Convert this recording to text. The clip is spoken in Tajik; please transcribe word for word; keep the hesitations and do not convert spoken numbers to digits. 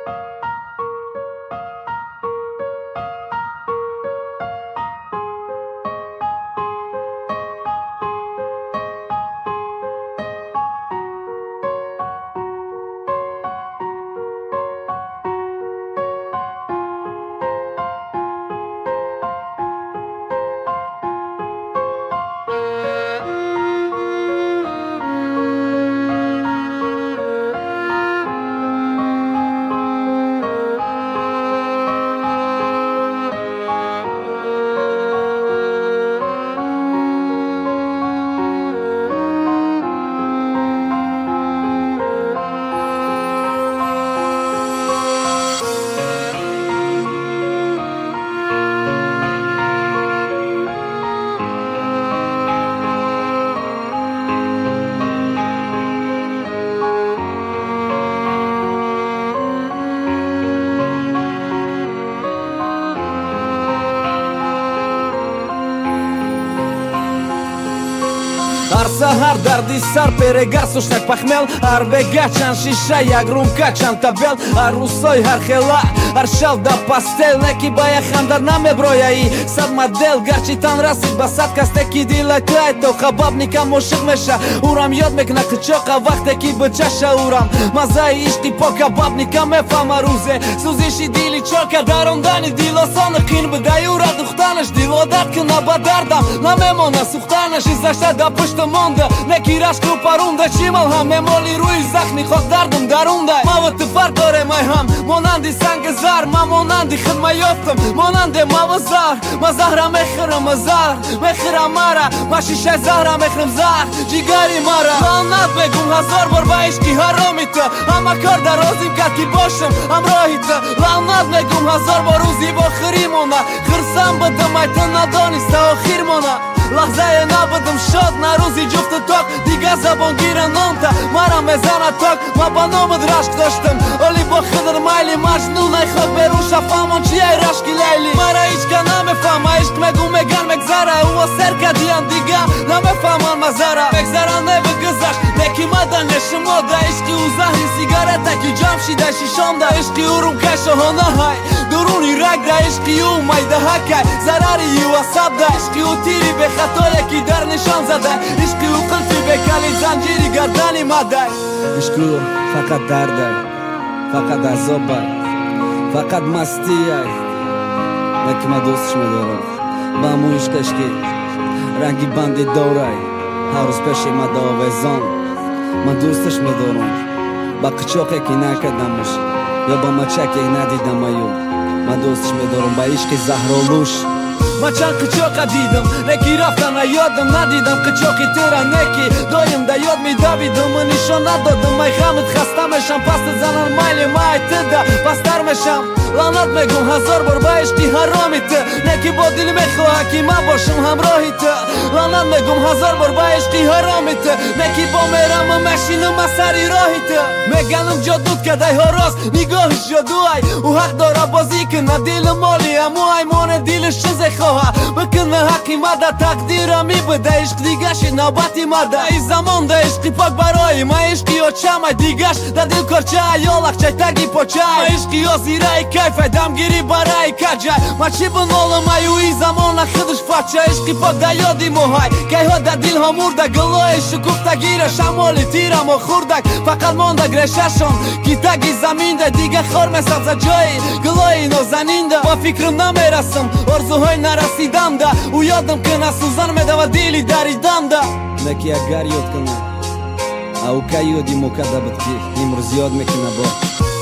Сахар дарди сар перегар сушнак пахмел ар бегачан шиша як румкачан табел ар русой ҳар хела ар шав да пастел неки ба яхандар намеброяи сад модел гарчи тан расид ба сад кастеки дилатай то хабабника мошиқ меша урам ёд мекна қичоқа вақте ки бичаша урам мазаи ишқи пока бабника мефама рӯзе сӯзиши дили чока дарондани дил осони қин бидай ура духтанаш дил одат кина ба дардам намемона сухтанаш изашта да пушта монда неки рашку парунда чимал ҳам мемоли рӯи захми хок дардум дарундай мавати фарқ дорем ай ҳам монанди санги зар ма монанди хидма ёфтам монанде мава зар ма захра мехӯрам зар мехӯрам мара ма шишаи захра мехӯрам зар ҷигари мара лаънат мегум ҳазор бор ба ишқи ҳароми ту ҳама кор дарозим кард ки бошам ҳамроҳи ту лаънат мегум ҳазор бор рӯзи вохирӣ мона хирсам будам ай ту надониста охир мона лаҳзае набудам шод на рӯзи ҷуфту ток дига забонгира нонта мара мезана ток ма ба номат рашк доштам оли бо хидр майли маҷнунай ход берун шафамон чияй рашки лейли мара ҳичка намефама ишқ мегу меган мегзара уо серкадиян дига намефаман мазара мегзара невигизаш неки мадан нешумода ишқи ӯ заҳри сигарета ки ҷамшидай шишонда ишқи урум кашоҳонаҳай дуруни рагда ишқи ӯ майдаҳакай зарари ю асабда ишқи ӯ тири бехатое ки дар нишон зада ишқи ӯ қилфи бекали занҷири гардани мадай ишқи ӯ фақат дардай фақат азобай фақат мастияй леки ма дӯстш медорам ба ҳамун ишқеш ки ранги банди дорай ҳар рӯз пеши ма давовезон ма дӯсташ медорам ба қичоқе ки накардамаш ё ба мачаке надидамаю ма дӯсташ медорам ба ишқи заҳролӯш ма чанд қичоқа дидам неки рафтана ёдам надидам қичоқи тера неки доим да ёд медавидам ма нишон надодам ай ғамит хаста мешам пасти занан майли ма ай тида пастар мешам лаънат мегум ҳазор бор ба ишқи ҳароми ту неки бо дил мехоҳа ки ман бошам ҳамроҳи ту лаънат мегум ҳазор бор ба ишқи ҳароми ту неки бо мерам ва мешинам аз сари роҳи ту меганам ҷодуд кадай ҳорос нигоҳиш ҷодуай ӯ ҳақ дора бозӣ кина дили моли ҳаму аймоне дилиш чизе хоҳа бикина ҳаққи мада тақдира мебида ишқ дигаши навбати мада и замонда ишқи пок барои ма ишқи очамай дигаш да дилкорча ёлақчай таги почай ма ишқи озираи кайфай дамгири бараи каҷай ма чӣ бинолам аю и замона хидиш фача ишқи пок да ёди моҳай кайҳо да дилҳо мурда гилои шукуфтагира шамоли тира мо хурдак фақат монда грешашон ки таги заминда дига хор месабза ҷои гилои нозанинда ба фикрам намерасам орзуҳои нарасидамда ӯ ёдам кина сӯзан медава дили даридамда неки агар ёд кунам ау кай ёди мо карда буд ки имрӯз ёд мекуна бо